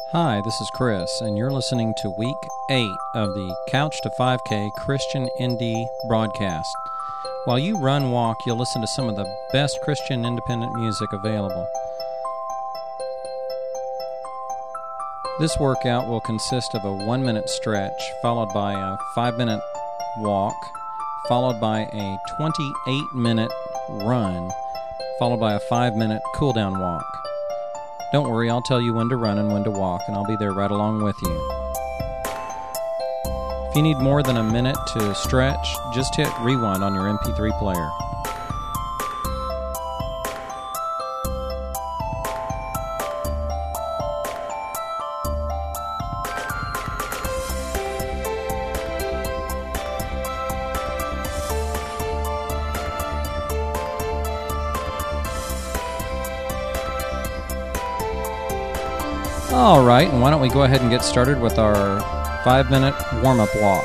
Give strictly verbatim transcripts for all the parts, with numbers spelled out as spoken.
Hi, this is Chris, and you're listening to Week eight of the Couch to five K Christian Indie broadcast. While you run, walk, you'll listen to some of the best Christian independent music available. This workout will consist of a one-minute stretch, followed by a five-minute walk, followed by a twenty-eight minute run, followed by a five-minute cool-down walk. Don't worry, I'll tell you when to run and when to walk, and I'll be there right along with you. If you need more than a minute to stretch, just hit rewind on your M P three player. All right, and why don't we go ahead and get started with our five-minute warm-up walk.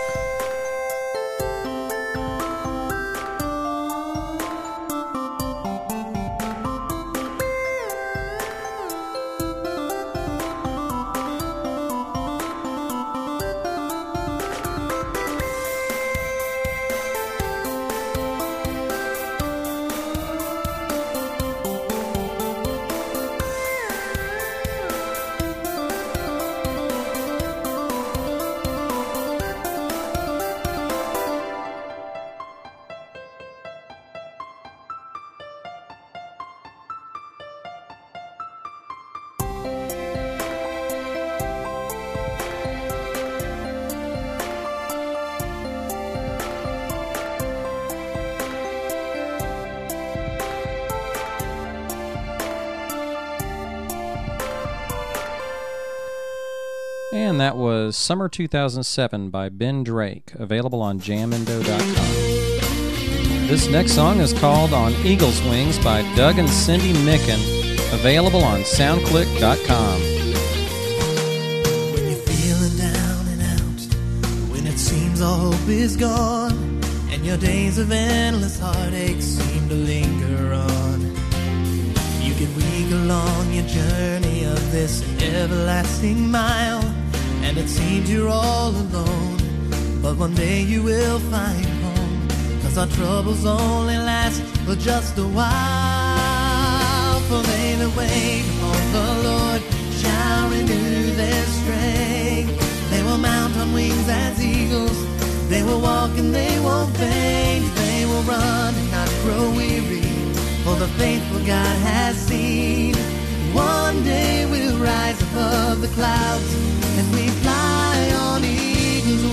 And that was Summer two thousand seven by Ben Drake, available on jamindo dot com. This next song is called On Eagle's Wings by Doug and Cindy Micken, available on soundclick dot com. When you're feeling down and out, when it seems all hope is gone, and your days of endless heartache seem to linger on, you get weak along your journey of this everlasting mile, and it seems you're all alone, but one day you will find home, 'cause our troubles only last for just a while. For they that wait upon the Lord shall renew their strength. They will mount on wings as eagles, they will walk and they won't faint. They will run and not grow weary, for the faithful God has seen. One day we'll rise above the clouds as we fly on eagle's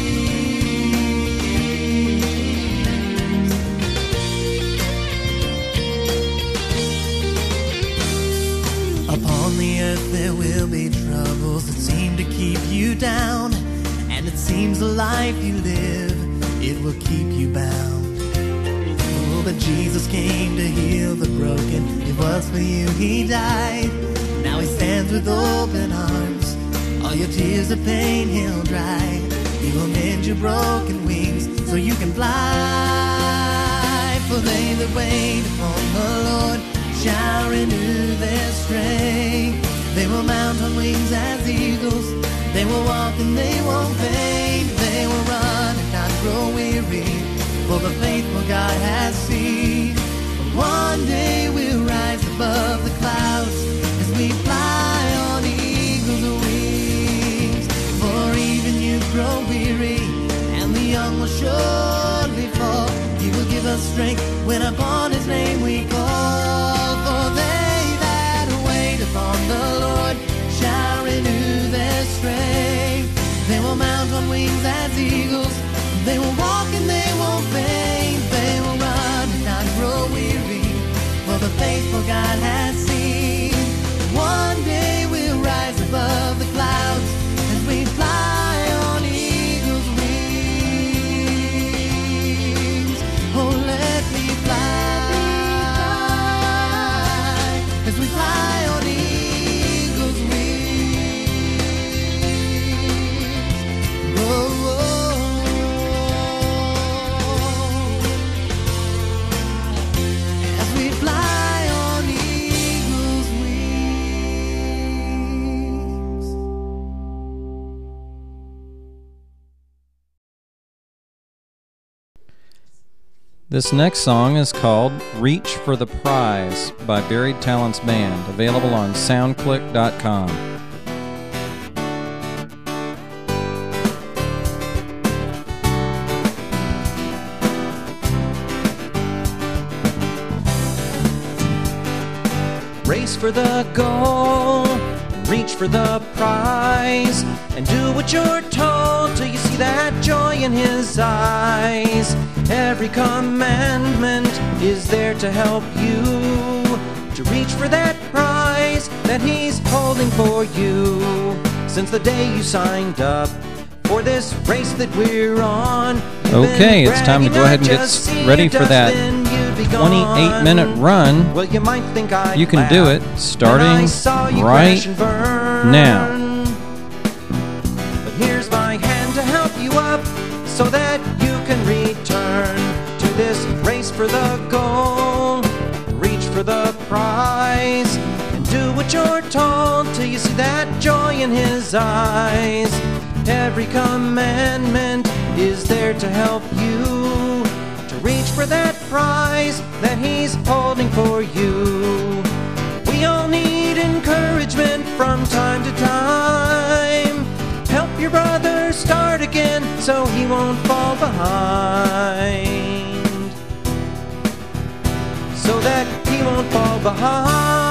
wings. Upon the earth there will be troubles that seem to keep you down, and it seems the life you live, it will keep you bound. Oh, but Jesus came to heal the broken, it was for you he died. Now he stands with open arms, all your tears of pain he'll dry. He will mend your broken wings so you can fly. For they that wait upon the Lord shall renew their strength. They will mount on wings as eagles, they will walk and they won't faint. They will run and not grow weary, for the faithful God has seen. One day we'll rise above the clouds as we fly on eagle's wings. For even you grow weary, and the young will surely fall. He will give us strength when upon his name we call. For they that wait upon the Lord shall renew their strength. They will mount on wings as eagles, they will walk and they won't faint. They will run and not grow weary, for the faithful God has This next song is called Reach for the Prize by Buried Talents Band, available on sound click dot com. Race for the goal, reach for the prize, and do what you're told till you see that joy in his eyes. Every commandment is there to help you to reach for that prize that he's holding for you. Since the day you signed up for this race that we're on, okay, it's time to go ahead and get ready for that twenty-eight minute run. Well, you might think I you can do it starting right now. But here's my hand to help you up so that you can return to this race for the goal. Reach for the prize and do what you're told till you see that joy in his eyes. Every commandment is there to help you to reach for that prize that he's holding for you. We all need encouragement from time to time. Help your brother start again so he won't fall behind. So that he won't fall behind.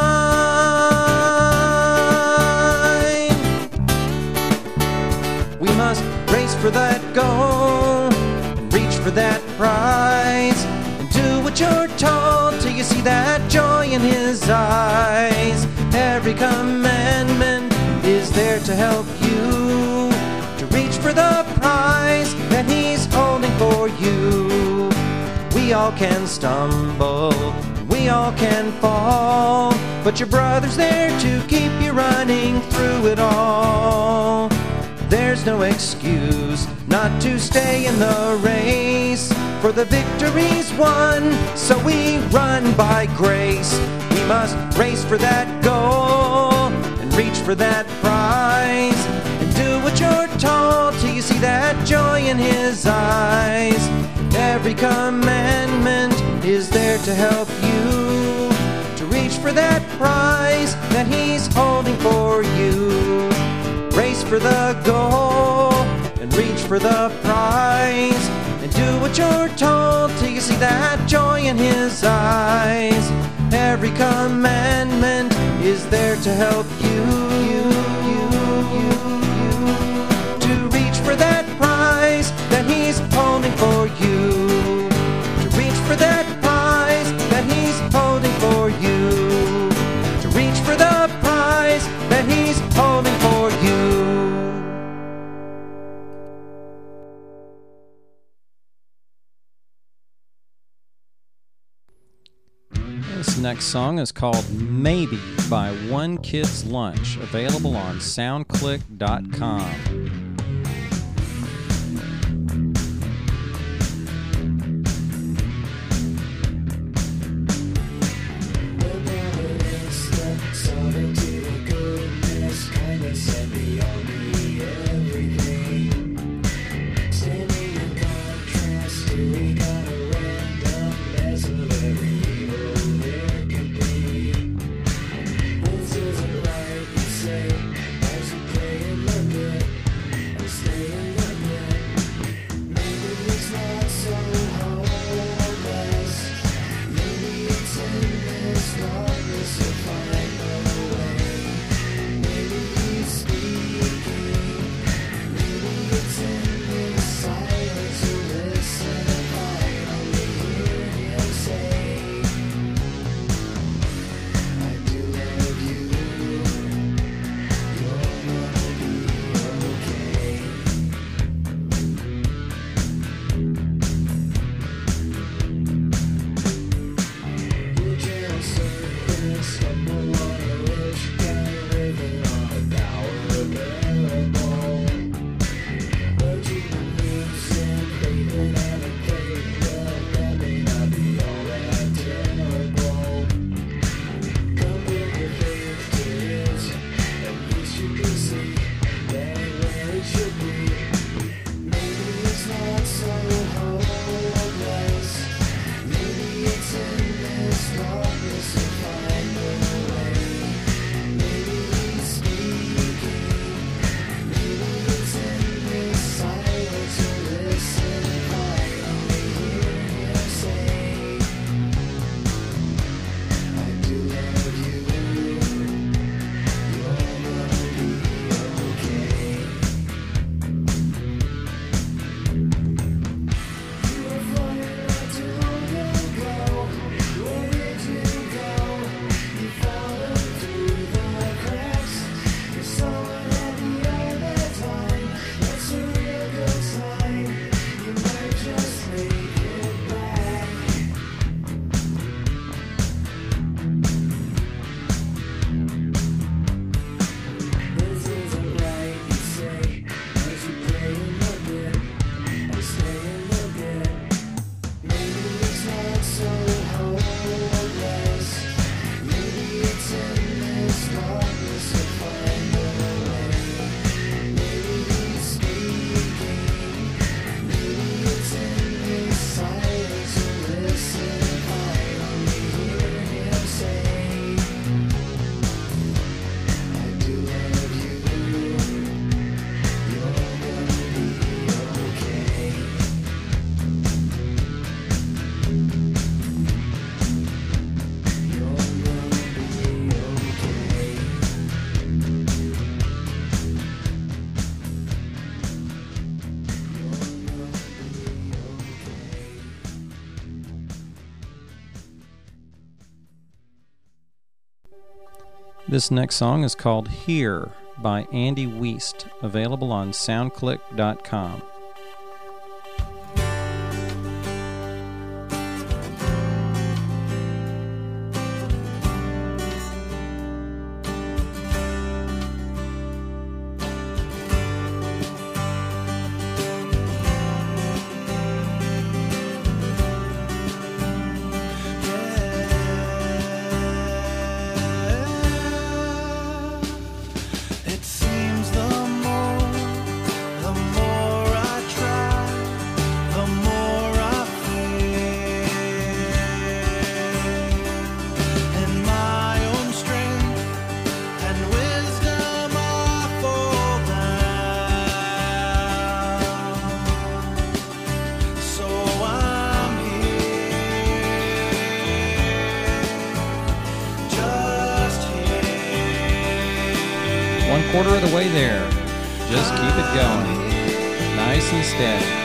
We must race for that goal, reach for that prize, and do what you're told till you see that joy in his eyes. Every commandment is there to help you to reach for the prize that he's holding for you. We all can stumble, we all can fall, but your brother's there to keep you running through it all. There's no excuse not to stay in the race, for the victory's won, so we run by grace. We must race for that goal and reach for that prize, and do what you're told till you see that joy in his eyes. Every commandment is there to help you to reach for that prize that he's holding for you. Race for the goal and reach for the prize, and do what you're told till you see that joy in his eyes. Every commandment is there to help you, you, you, you, you, to reach for that prize that he's holding for you. To reach for that prize that he's holding for you. To reach for the prize that he's holding for you. This next song is called Maybe by One Kid's Lunch, available on sound click dot com. This isn't right, you say, as you pray and look at This next song is called Here by Andy Weist, available on soundclick dot com. Quarter of the way there. Just keep it going. Nice and steady.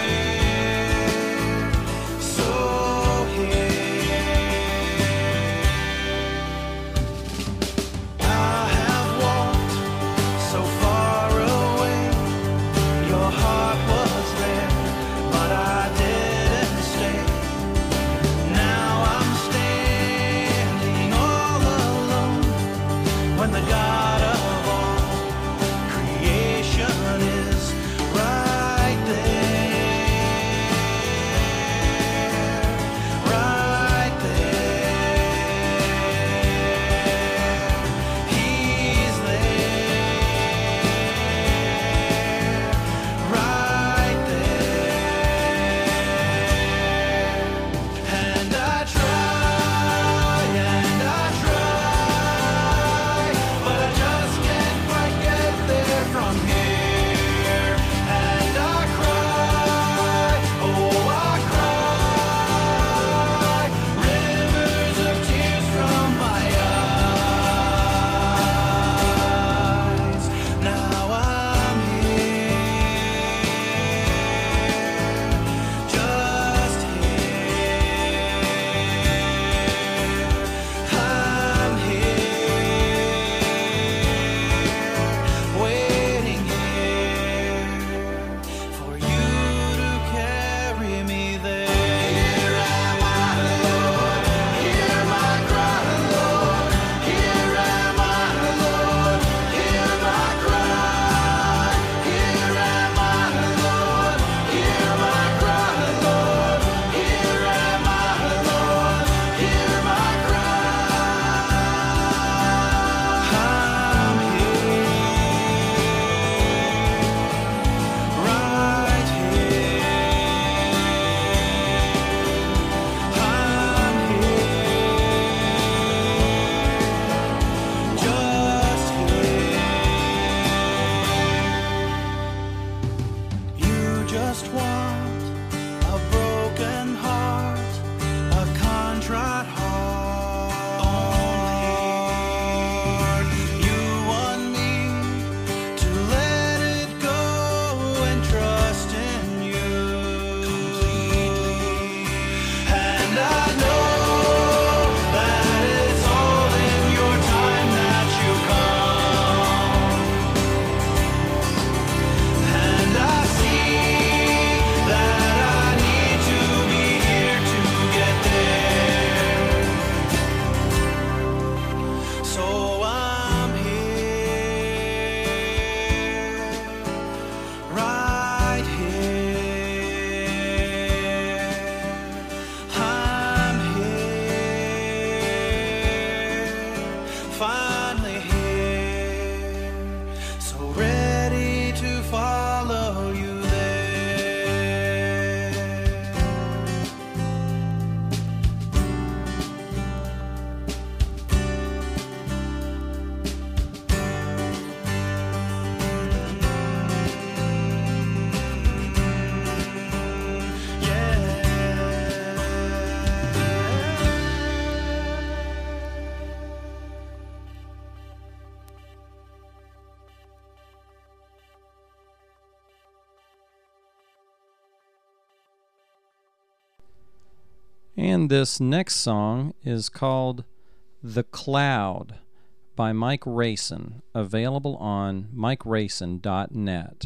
And this next song is called The Cloud by Mike Rayson, available on mike rayson dot net.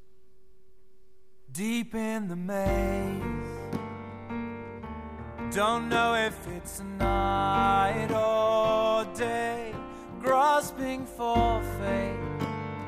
Deep in the maze, don't know if it's night or day, grasping for fate,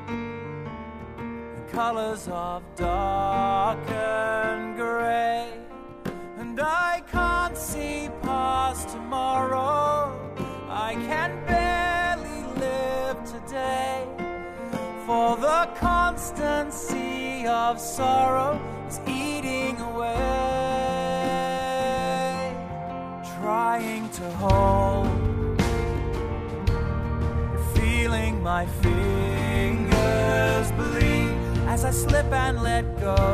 the colors of dark and gray, and I can't see past tomorrow. I can barely live today, for the constancy of sorrow is eating away. Trying to hold, feeling my fingers bleed as I slip and let go.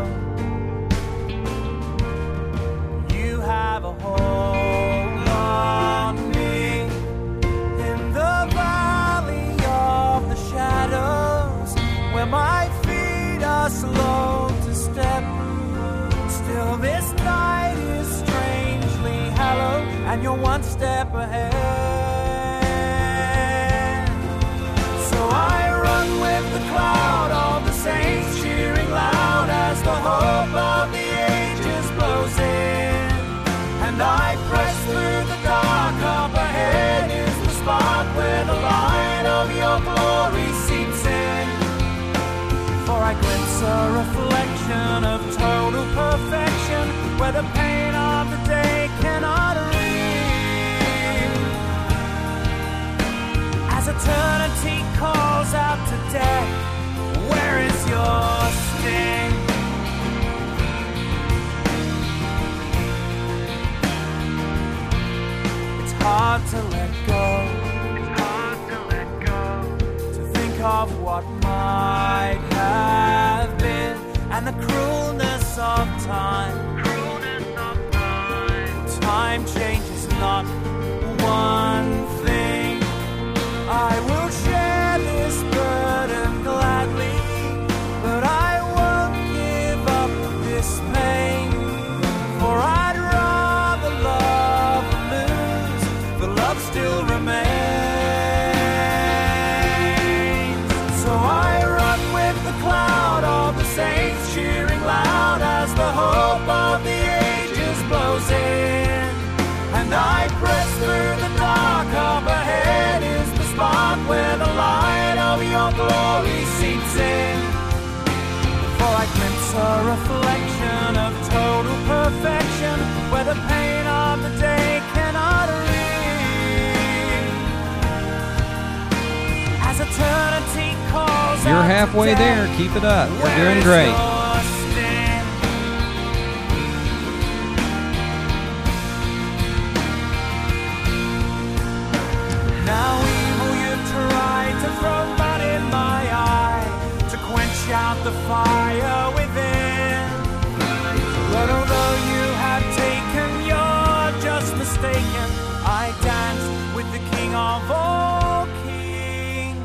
You have a hold on me in the valley of the shadows, where my feet are slow to step. Still this night is strangely hollow, and you're one step ahead. So I run with the cloud of the saints, cheering loud as the hope of the ages blows in. And I press through the dark, up ahead is the spot where the light of your glory seeps in. For I glimpse a reflection of total perfection, where the pain of the day cannot reach. As eternity calls out to death, where is your sting? It's hard to let go. It's hard to let go. To think of what might have been, and the cruelness of time. Cruelness of time. Time changes not one thing. I will share this burden gladly, but I won't give up this pain. For I'd rather love than lose, but love still remains. So I run with the cloud of the saints, cheering loud as the hope of the ages blows in. And I press through the dark, up ahead is the spot where the light of your glory seeps in. For I glimpse a reflection of total perfection, where the pain of the day cannot reach. As eternity calls You're out halfway to there. death, Keep it up. You're where doing is great. your stand? Now evil, you've tried to throw mud in my eye, to quench out the fire within. But although you have taken, you're just mistaken. I dance with the King of all kings,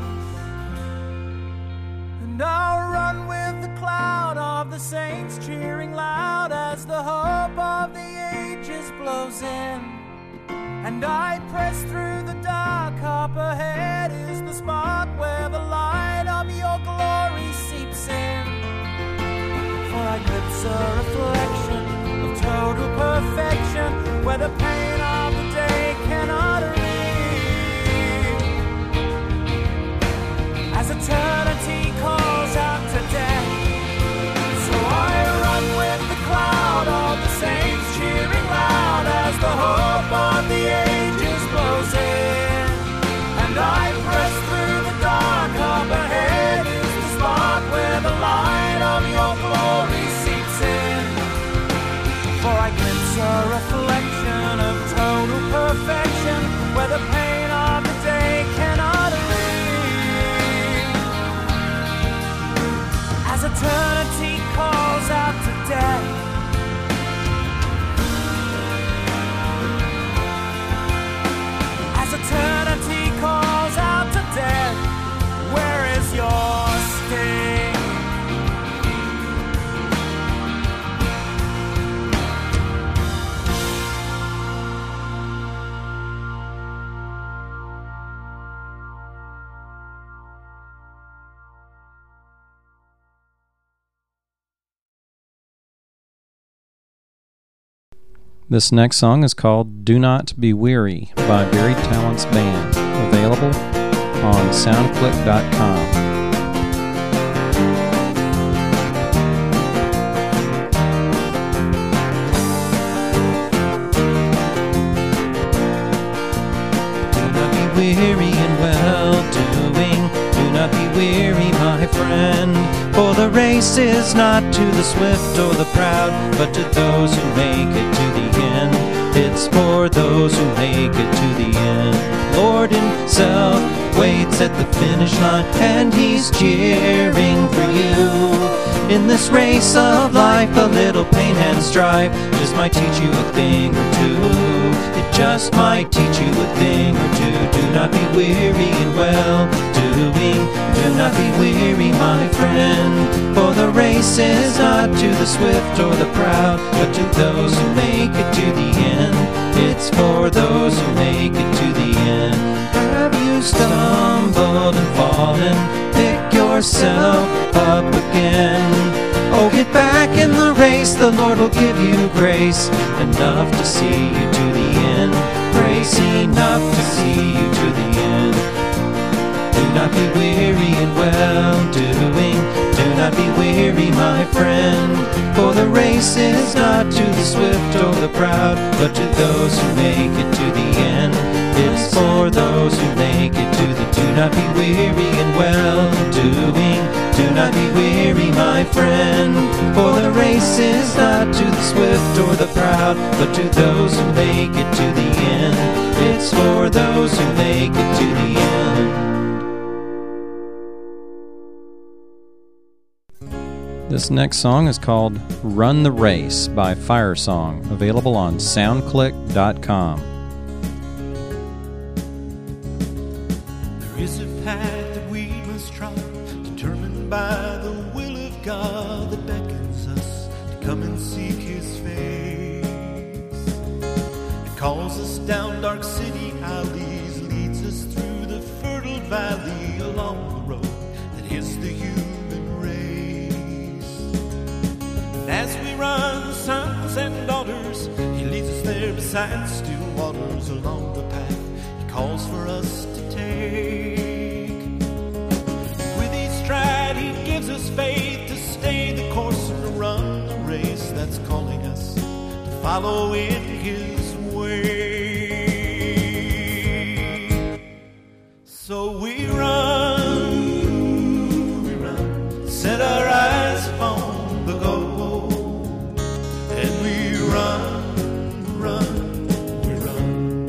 and I'll run with the cloud of the saints, cheering loud as the hope of the ages blows in. And I press through the dark, up ahead is the spot where the light of your glory seeps in. For I glimpse a reflection of total perfection, where the pain of the day cannot reach. As eternity calls out to death, so I run with the cloud of the saints, cheering loud as the hope of the ages blows in. And I press through the dark, up ahead is the spot where the light of your glory seeps in. For I glimpse a reflection of This next song is called Do Not Be Weary by Buried Talents Band, available on soundclick dot com. Weary in well-doing, do not be weary, my friend, for the race is not to the swift or the proud, but to those who make it to the end. It's for those who make it to the end. Lord himself waits at the finish line, and he's cheering for you. In this race of life, a little pain and strife just might teach you a thing or two. It just might teach you a thing or two. Do not be weary in well-doing. Do not be weary, my friend, for the race is not to the swift or the proud, but to those who make it to the end. It's for those who make it to the end. Have you stumbled and fallen? Pick yourself up again. Oh, get back in the race, the Lord will give you grace enough to see you to the end. Grace enough to see you to the end. Do not be weary in well-doing. Do not be weary, my friend, for the race is not to the swift or the proud, but to those who make it to the end. It's for those who make it to the. Do not be weary in well-doing. Do not be weary, my friend, for the race is not to the swift or the proud, but to those who make it to the end. It's for those who make it to the end. This next song is called Run the Race by Firesong, available on soundclick dot com. There is a path that we must trot, determined by the will of God, that beckons us to come and seek his face. It calls us down dark city alleys, leads us through the fertile valley, along the road that is the human race. And as we run, sons and daughters, he leads us there beside still waters, along the path he calls for us to take. With each stride he gives us faith to stay the course and to run the race that's calling us to follow in his way. So we run, we run, set our eyes upon the goal, and we run, run, we run.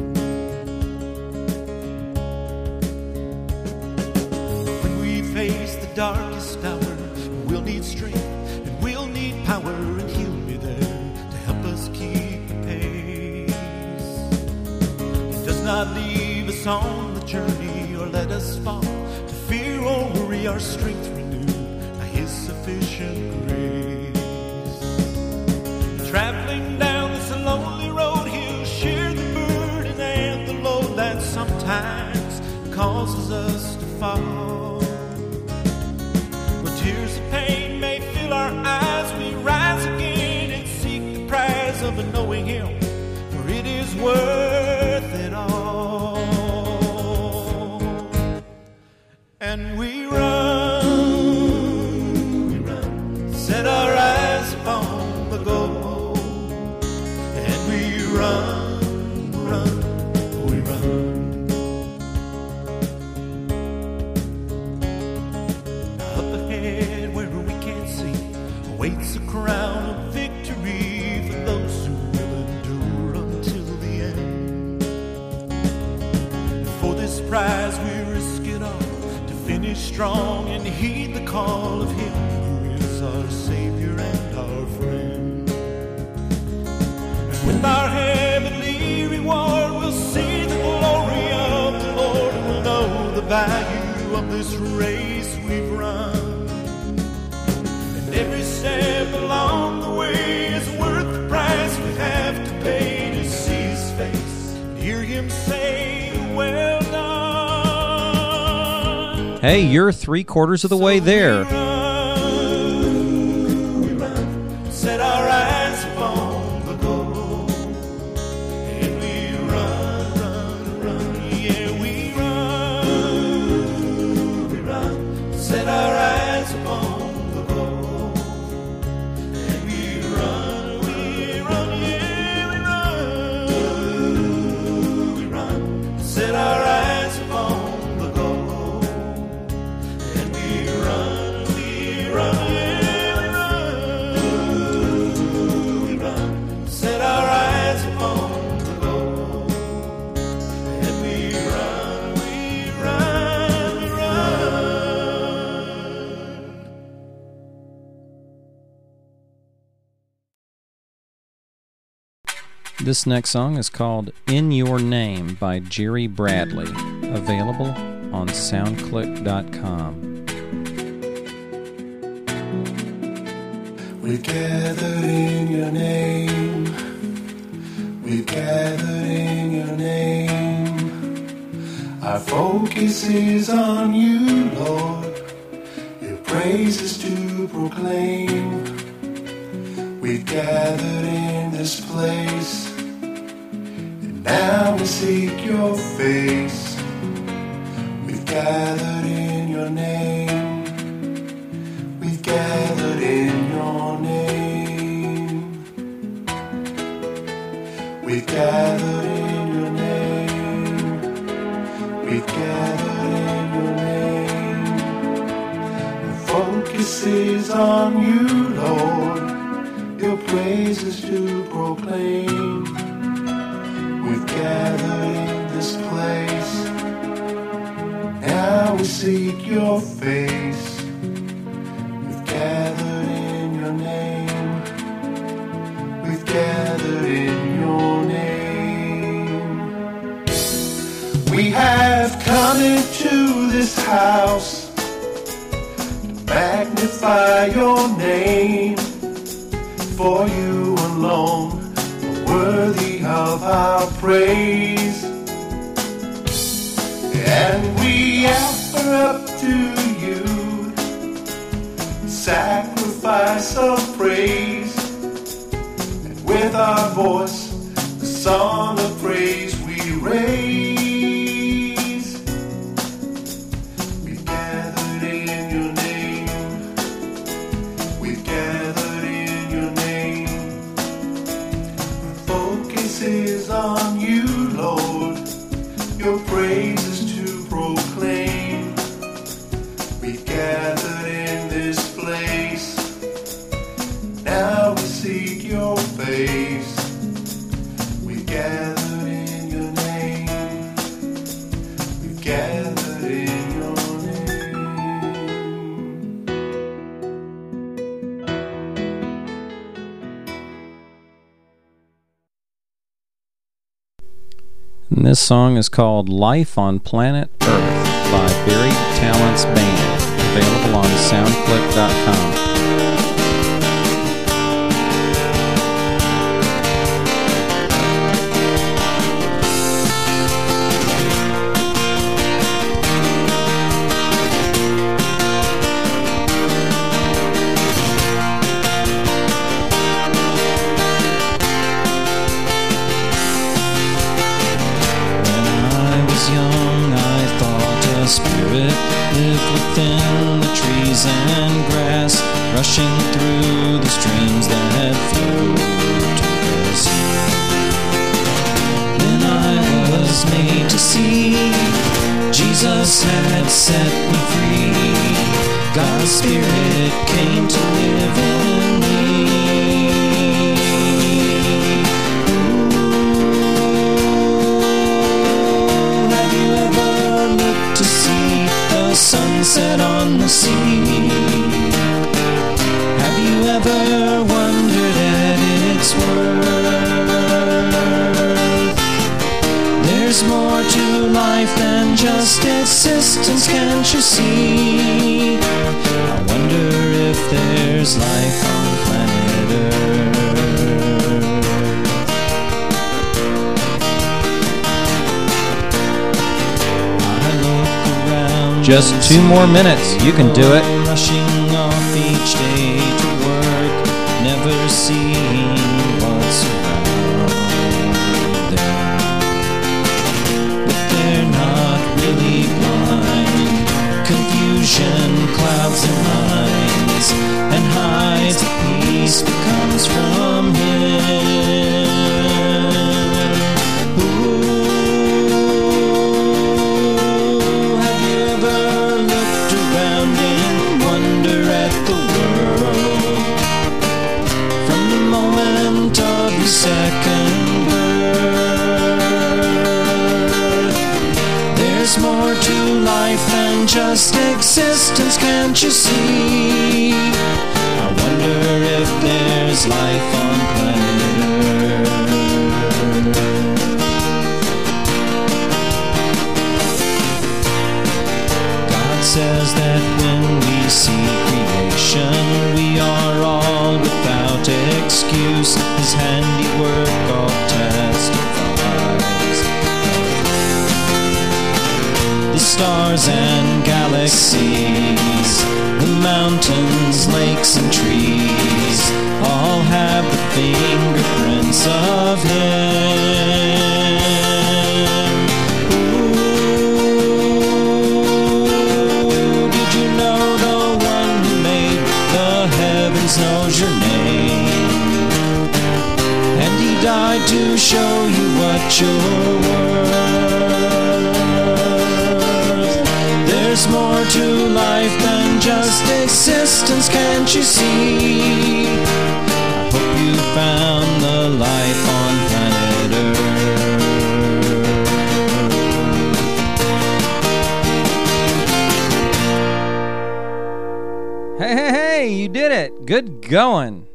When we face the darkest hour, we'll need strength and we'll need power, and he'll be there to help us keep the pace. He does not leave us on the journey or let us fall to fear or worry, our strength renewed by his sufficient grace. Traveling down this lonely road, he'll share the burden and the load that sometimes causes us to fall. Where tears of pain may fill our eyes, we rise again and seek the prize of knowing him, for it is worth it all. And we run, we run, set our eyes upon the goal, and we run, run, we run. Up ahead where we can't see awaits a crown of victory for those who will endure until the end. For this prize we risk it all, to finish strong and heed the call of him who is our Savior and our friend. And with our heavenly reward we'll see the glory of the Lord, and we'll know the value of this race we've run. And every step along the way is worth the price we have to pay to see his face and hear him say, well done. Hey, you're three quarters of the way there. We run, we run, set our eyes upon the goal, set our eyes upon the goal, and we run, we run, yeah, we run, we run, set our eyes upon the goal, and we run, we run, yeah, we run, we run, set our eyes upon the goal, and we run, we run, we run. This next song is called In Your Name by Jerry Bradley, available on soundclick dot com. We've gathered in your name. We've gathered in your name. Our focus is on you, Lord. Your praises to proclaim. We've gathered in this place, and now we seek your face. We've gathered in your name. We've gathered in your name. We've gathered in your name. We've gathered in your name. Our focus is on you, Lord. Your praises to proclaim. We've gathered in this place. Now we seek your face. We've gathered in your name. We've gathered in your name. We have come into this house to magnify your name. For you alone are worthy of our praise, and we offer up to you sacrifice of praise, and with our voice a song of praise we raise. We've gathered in your name. We've gathered in your name. Our focus is on you, Lord. Your praises to proclaim. We've gathered in this place. Now we seek your face. We've gathered in your name. We've gathered in your name. And this song is called Life on Planet Earth by Buried Talents Band, available on soundclick dot com. Spirit lived within the trees and grass, rushing through the streams that flowed to the sea. Then I was made to see Jesus had set me free. God's Spirit came to live in me. Sunset on the sea. Have you ever wondered at its worth? There's more to life than just existence, can't you see? I wonder if there's life on planet Earth. Just two more minutes. You can do it. Rushing off each day to work, never seeing what's around them. But they're not really blind. Confusion clouds life than just existence, can't you see? I wonder if there's life on planet Earth. God says that when we see creation, we are all without excuse. His handiwork all testifies. The stars and galaxies, the mountains, lakes, and trees all have the fingerprints of Him. Ooh, did you know the one who made the heavens knows your name? And He died to show you what you're worth. There's more to life than just existence, can't you see? I hope you found the life on planet Earth. Hey, hey, hey, you did it. Good going.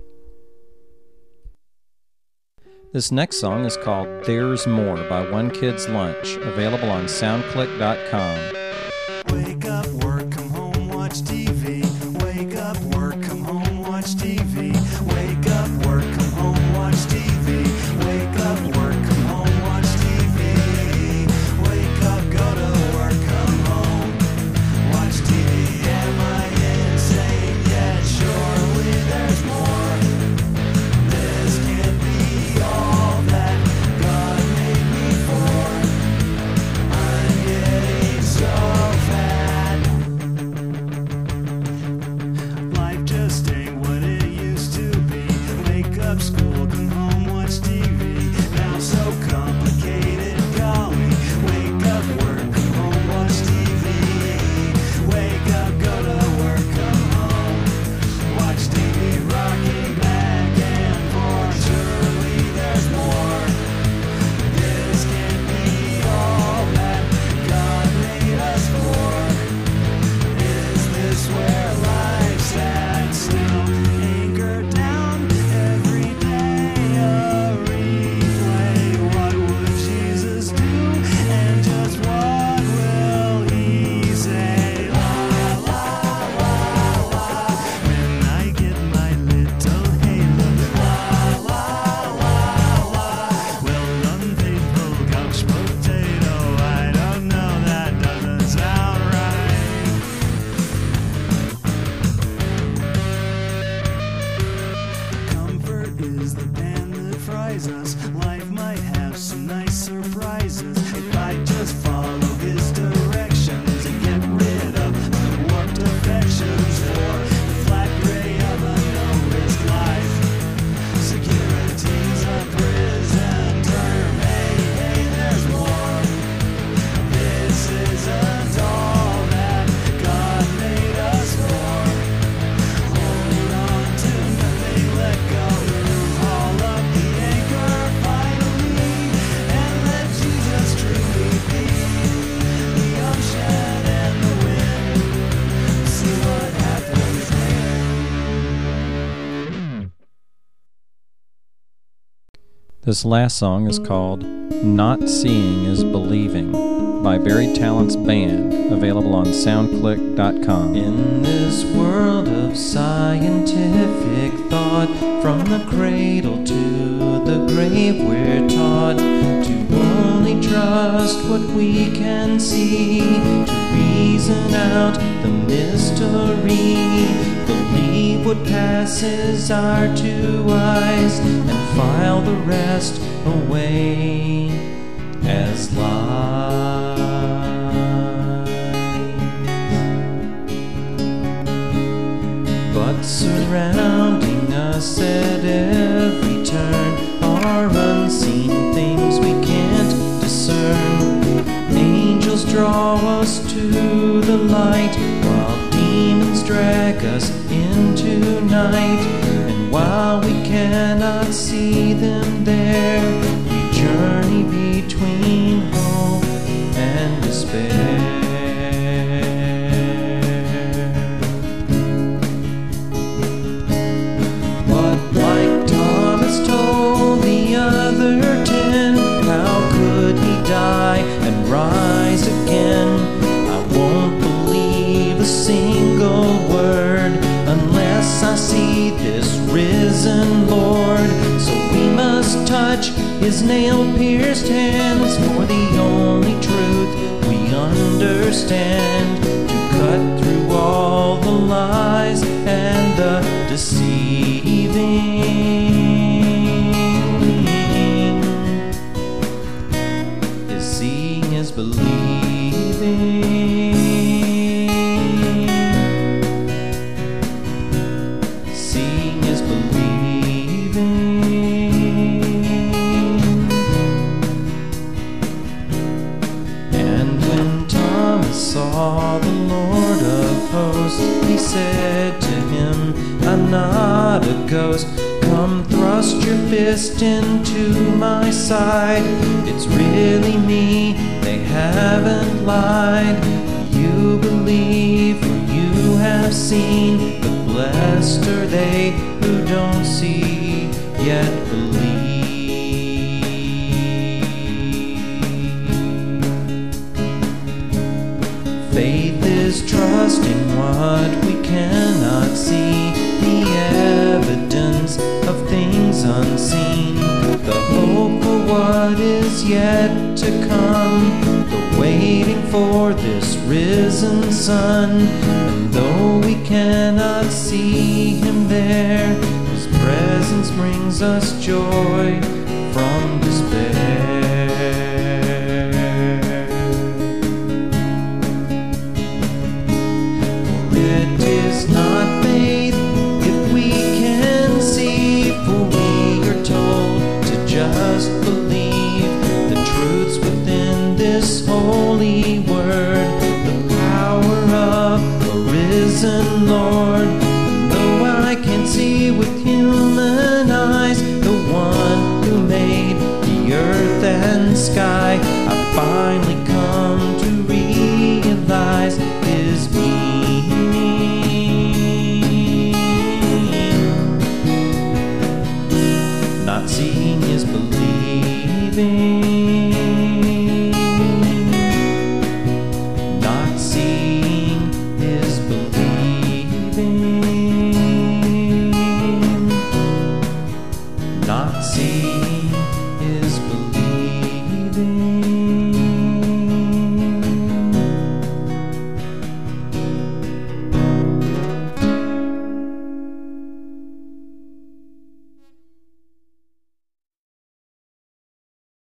This next song is called There's More by One Kid's Lunch, available on sound click dot com. Wake up, work, come home, watch T V. Wake up, work, come home, watch T V. Wake up, work, come home, watch T V. Wake up, work, come home, watch T V. Wake up, go to work, come home, watch T V. Am I insane yet? Surely there's more. This can't be all that God made me for. I'm getting so fat. Life just ain't what it used to be. Wake up, school, come home, watch T V. Now so complicated, golly. Wake up, work, come home, watch T V. Wake up, go to work, come home, watch T V. Rocking back and forth, surely there's more. This can't be all that God made us for. Is this where life's at still? Anchored down every day, a replay. What would Jesus do? And just what will He say? La la la la. When I get my little halo. La la la la. Well, unfaithful couch potato. I don't know, that doesn't sound right. Comfort is the pan that fries us. Life might have some nice surprises if I just follow His directions and get rid of the warped affections for the flat gray of a no-risk life. Security's a prison term. Hey, hey, there's more. This isn't all that God made us for. Hold on to nothing, let go. Haul up the anchor finally, and let Jesus truly be the ocean and the wind. See what happens then. This last song is called Not Seeing is Believing by Buried Talents Band, available on sound click dot com. In this world of scientific thought, from the cradle to the grave we're taught to only trust what we can see, to reason out the mystery, believe what passes our two eyes, and file the rest away as lies. But surrounding us at every turn are unseen things we can't discern. Angels draw us to the light, while demons drag us into night. And while we cannot see them there, we journey between hope and despair. I see this risen Lord. So we must touch his nail-pierced hands, for the only truth we understand, to cut through all the lies and the deceiving. Is seeing is believing. Seeing is believing. And when Thomas saw the Lord of hosts, he said to him, I'm not a ghost. Come thrust your fist into my side. It's really me, they haven't lied. You believe, for you have seen. But blessed are they who don't see, yet believe. Faith is trusting what we cannot see, the evidence of things unseen, the hope for what is yet to come, the waiting for this risen Son. And though we cannot see him there, his presence brings us joy from despair. For it is not faith if we can see, for we are told to just believe the truths within this holy word, the power of a risen Lord. And though I can't see with human eyes the one who made the earth and sky, I find